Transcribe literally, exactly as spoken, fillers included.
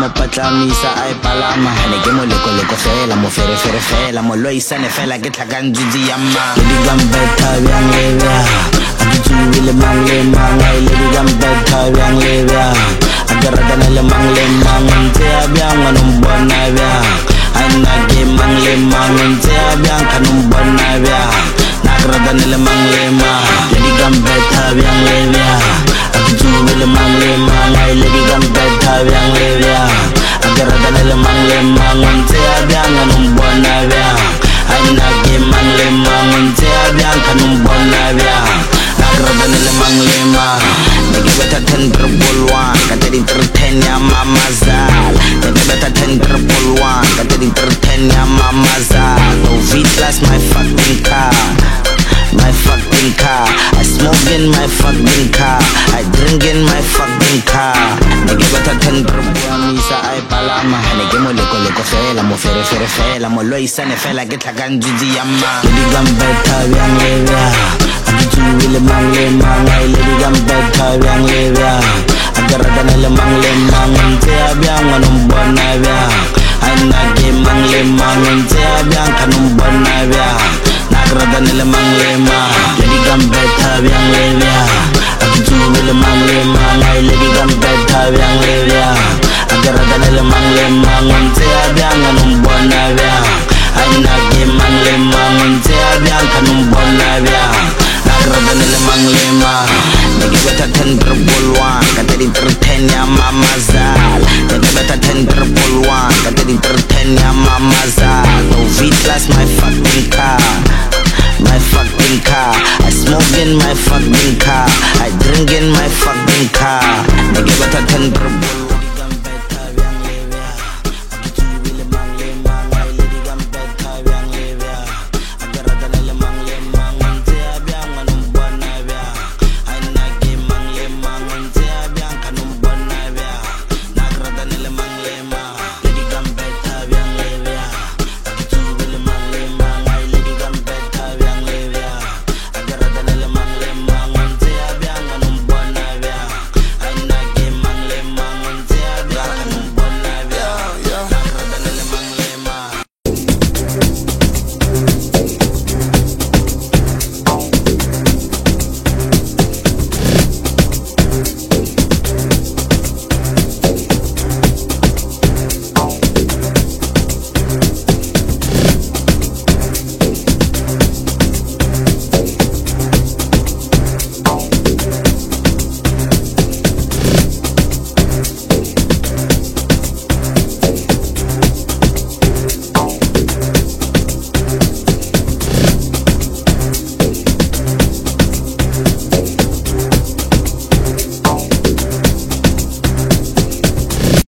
patlamisa a e palama ne ke mo leko leko fela mo fere fere fela mo lo isane fela ke tlhakang dzudzi ya mma le di gambeta bjang le bjang a ke tsuwile mang le mang a ile di gambeta bjang le bjang a ke ratana le mang le mang ntse a bjang a nombona bjang a nna ke mang le mang ntse a bjang ka nombona bjang na ke ratana le mang le mang le di gambeta bjang le bjang a ke tsuwile mang le mang a ile di gambeta bjang le bjang a ke ratana le mang le mang ntse a bjang a nombona bjang a nna ke mang le mang ntse a bjang ka nombona bjang na ke ratana le mang le mang ne ke betha ten triple one ka tedi ten ya mamazal ne ke betha ten triple one ka tedi ten ya mamazal no V-Class my fucking car my fucking car I smoke in my fucking car I drink in my fucking car ne ke betha ten triple one isa ai palama ne ke mo leko leko fela mo fere fere fela mo lo isane fela ke tlhakang dzudzi ya mma le di gambeta bjang le bjang a ke tsuwile mang le mang a ile di gambeta bjang le bjang a ke ratana le mang le mang ntse a bjang a nombona bjang a nna ke mang le mang ntse a bjang ka nombona bjang na ke ratana le mang le mang le di gambeta bjang le bjang a ke tsuwile mang le mang a ile di gambeta bjang le bjang a ke ratana le mang le mang ntse a bjang a nombona bjang a nna ke mang le mang ntse a bjang ka nombona bjang na ke ratana le mang le mang ne ke betha ten triple one ka tedi ten ya mamazal